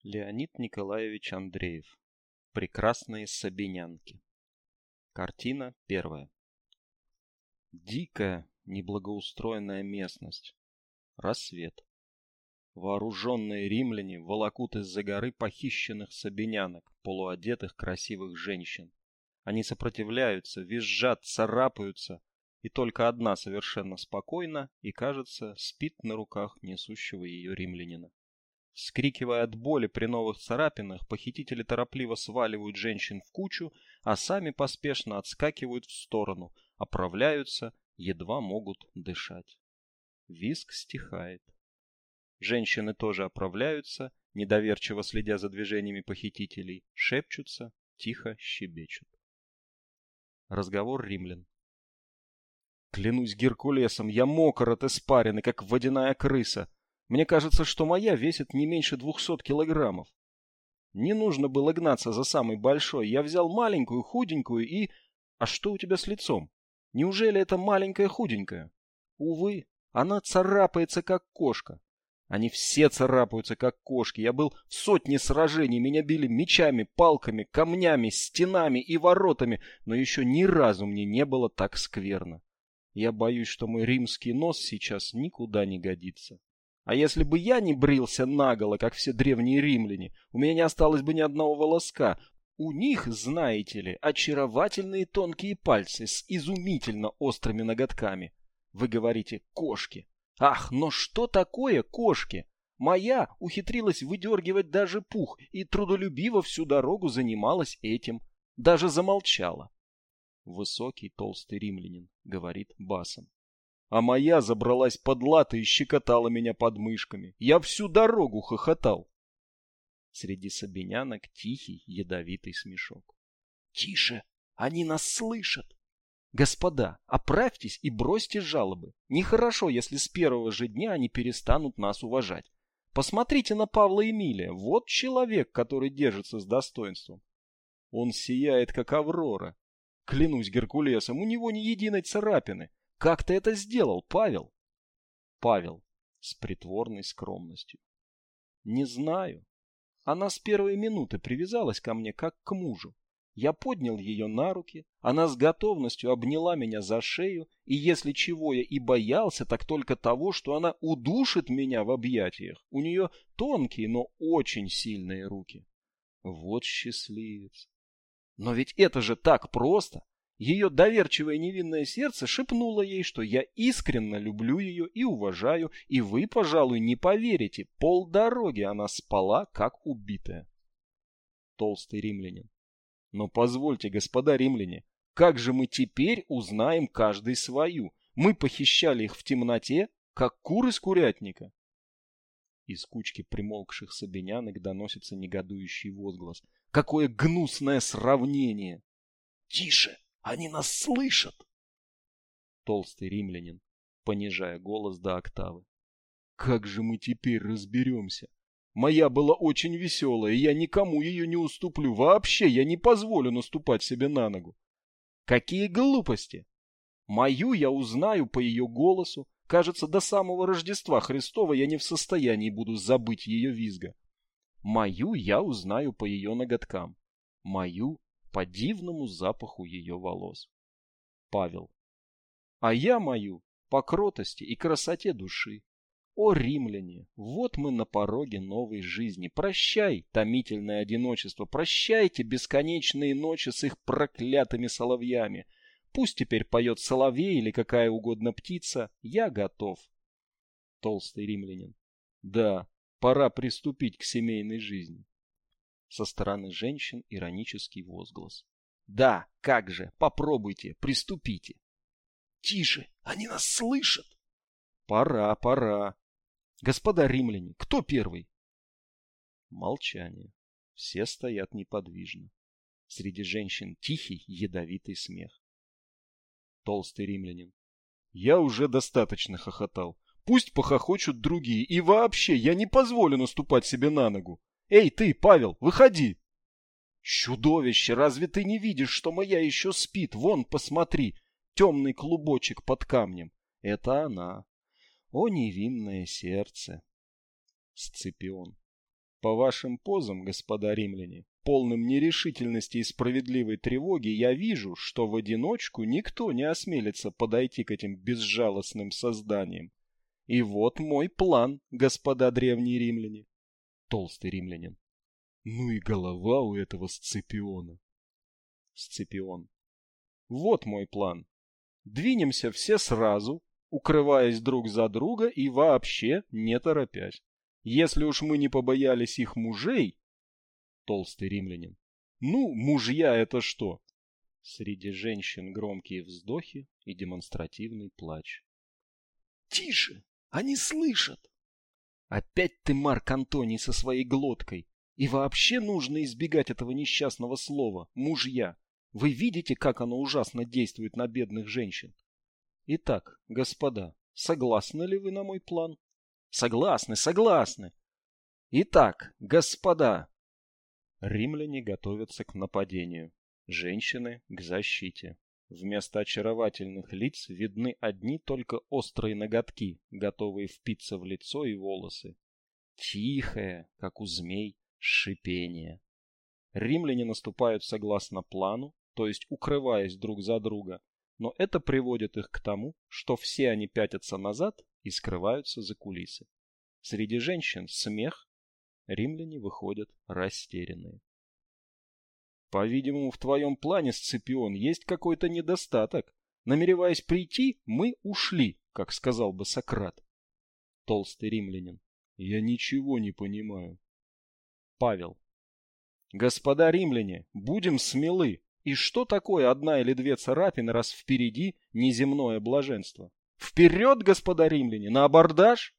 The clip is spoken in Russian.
Леонид Николаевич Андреев. Прекрасные сабинянки. Картина первая. Дикая, неблагоустроенная местность. Рассвет. Вооруженные римляне волокут из-за горы похищенных сабинянок, полуодетых красивых женщин. Они сопротивляются, визжат, царапаются, и только одна совершенно спокойна и, кажется, спит на руках несущего ее римлянина. Вскрикивая от боли при новых царапинах, похитители торопливо сваливают женщин в кучу, а сами поспешно отскакивают в сторону, оправляются, едва могут дышать. Визг стихает. Женщины тоже оправляются, недоверчиво следя за движениями похитителей, шепчутся, тихо щебечут. Разговор римлян. Клянусь Геркулесом, я мокр от испарины, как водяная крыса. Мне кажется, что моя весит не меньше 200 килограммов. Не нужно было гнаться за самой большой. Я взял маленькую, худенькую и... А что у тебя с лицом? Неужели это маленькая худенькая? Увы, она царапается, как кошка. Они все царапаются, как кошки. Я был в сотне сражений. Меня били мечами, палками, камнями, стенами и воротами. Но еще ни разу мне не было так скверно. Я боюсь, что мой римский нос сейчас никуда не годится. А если бы я не брился наголо, как все древние римляне, у меня не осталось бы ни одного волоска. У них, знаете ли, очаровательные тонкие пальцы с изумительно острыми ноготками. Вы говорите «кошки». Ах, но что такое кошки? Моя ухитрилась выдергивать даже пух и трудолюбиво всю дорогу занималась этим. Даже замолчала. Высокий толстый римлянин говорит басом. А моя забралась под латы и щекотала меня подмышками. Я всю дорогу хохотал. Среди сабинянок тихий, ядовитый смешок. Тише, они нас слышат. Господа, оправьтесь и бросьте жалобы. Нехорошо, если с первого же дня они перестанут нас уважать. Посмотрите на Павла Эмилия. Вот человек, который держится с достоинством. Он сияет, как аврора. Клянусь Геркулесом, у него ни единой царапины. Как ты это сделал, Павел? Павел с притворной скромностью. Не знаю. Она с первой минуты привязалась ко мне, как к мужу. Я поднял ее на руки, она с готовностью обняла меня за шею, и если чего я и боялся, так только того, что она удушит меня в объятиях. У нее тонкие, но очень сильные руки. Вот счастливец. Но ведь это же так просто. Ее доверчивое невинное сердце шепнуло ей, что я искренне люблю ее и уважаю, и вы, пожалуй, не поверите, полдороги она спала, как убитая. Толстый римлянин. Но позвольте, господа римляне, как же мы теперь узнаем каждый свою? Мы похищали их в темноте, как кур из курятника. Из кучки примолкших сабинянок доносится негодующий возглас. Какое гнусное сравнение! Тише! Они нас слышат! Толстый римлянин, понижая голос до октавы. Как же мы теперь разберемся? Моя была очень веселая, и я никому ее не уступлю. Вообще я не позволю наступать себе на ногу. Какие глупости! Мою я узнаю по ее голосу. Кажется, до самого Рождества Христова я не в состоянии буду забыть ее визга. Мою я узнаю по ее ноготкам. Мою по дивному запаху ее волос. Павел. А я мою по кротости и красоте души. О, римляне, вот мы на пороге новой жизни. Прощай, томительное одиночество, прощайте бесконечные ночи с их проклятыми соловьями. Пусть теперь поет соловей или какая угодно птица, я готов. Толстый римлянин. Да, пора приступить к семейной жизни. Со стороны женщин иронический возглас. Да, как же, попробуйте, приступите. Тише, они нас слышат. Пора, пора. Господа римляне, кто первый? Молчание. Все стоят неподвижно. Среди женщин тихий, ядовитый смех. Толстый римлянин. Я уже достаточно хохотал. Пусть похохочут другие. И вообще, я не позволю наступать себе на ногу. Эй, ты, Павел, выходи! Чудовище, разве ты не видишь, что моя еще спит? Вон, посмотри, темный клубочек под камнем. Это она. О, невинное сердце! Сципион. По вашим позам, господа римляне, полным нерешительности и справедливой тревоги, я вижу, что в одиночку никто не осмелится подойти к этим безжалостным созданиям. И вот мой план, господа древние римляне. Толстый римлянин. Ну и голова у этого Сципиона. Сципион. Вот мой план. Двинемся все сразу, укрываясь друг за друга и вообще не торопясь. Если уж мы не побоялись их мужей... Толстый римлянин. Ну, мужья это что? Среди женщин громкие вздохи и демонстративный плач. Тише! Они слышат! Опять ты, Марк Антоний, со своей глоткой. И вообще нужно избегать этого несчастного слова «мужья». Вы видите, как оно ужасно действует на бедных женщин? Итак, господа, согласны ли вы на мой план? Согласны, согласны. Итак, господа. Римляне готовятся к нападению, женщины к защите. Вместо очаровательных лиц видны одни только острые ноготки, готовые впиться в лицо и волосы. Тихое, как у змей, шипение. Римляне наступают согласно плану, то есть укрываясь друг за друга, но это приводит их к тому, что все они пятятся назад и скрываются за кулисы. Среди женщин смех, римляне выходят растерянные. По-видимому, в твоем плане, Сципион, есть какой-то недостаток. Намереваясь прийти, мы ушли, как сказал бы Сократ. Толстый римлянин. Я ничего не понимаю. Павел. Господа римляне, будем смелы. И что такое одна или две царапины, раз впереди неземное блаженство? Вперед, господа римляне, на абордаж!